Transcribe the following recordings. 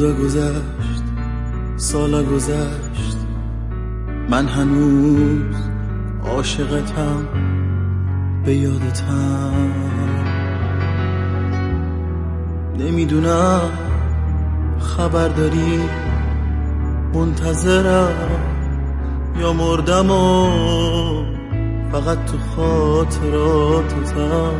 روزا گذشت، سالا گذشت، من هنوز عاشقتم، به یادتم. نمیدونم خبر داری، منتظرم یا مردم و فقط تو خاطراتتم.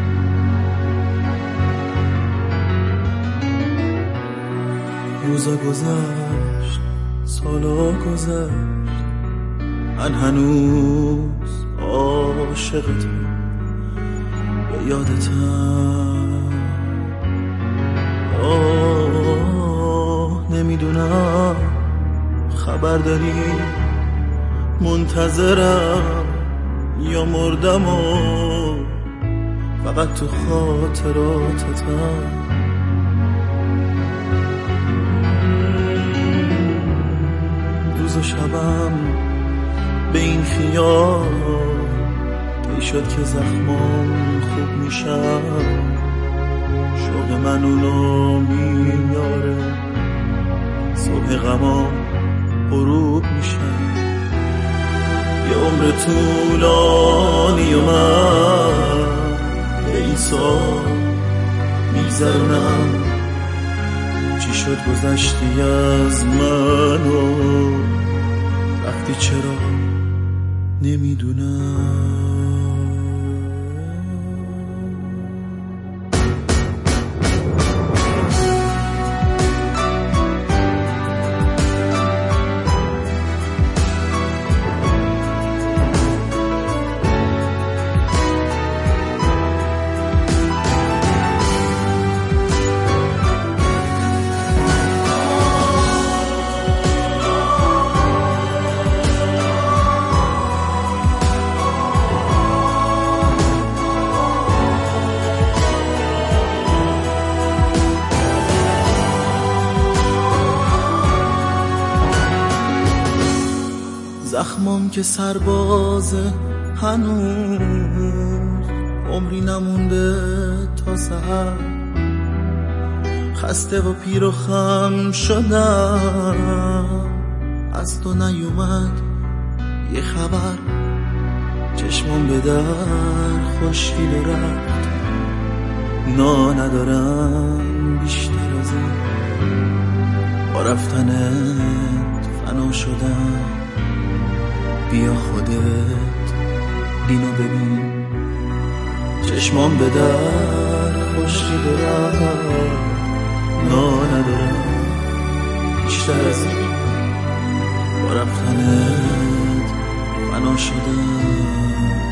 روزا گذشت، سالا گذشت، من هنوز عاشقتم، به یادتم. نمیدونم خبر داری، منتظرم یا مردم و فقط تو خاطراتتم. روز و شبم به این خیال طی شد که زخمام خوب میشم، شوق من اونو میاره، صبح غمام غروب میشم. یه عمر طولانی و من به این سال میگذرونم، چی شد گذشتی از من و رفتی چرا نمیدونم. زخمام که سربازه، هنوز عمری نمونده تا سحر، خسته و پیر و خم شدم، از تو نیومد یه خبر. چشمام به در خوشگل رفت، ندارم بیشتر از این، با رفتنت فنا شدم. بیا خودت اینو ببین، چشمام به در خوشی دارم، ندارم بیشتر از این، با رفتنت فنا شدم.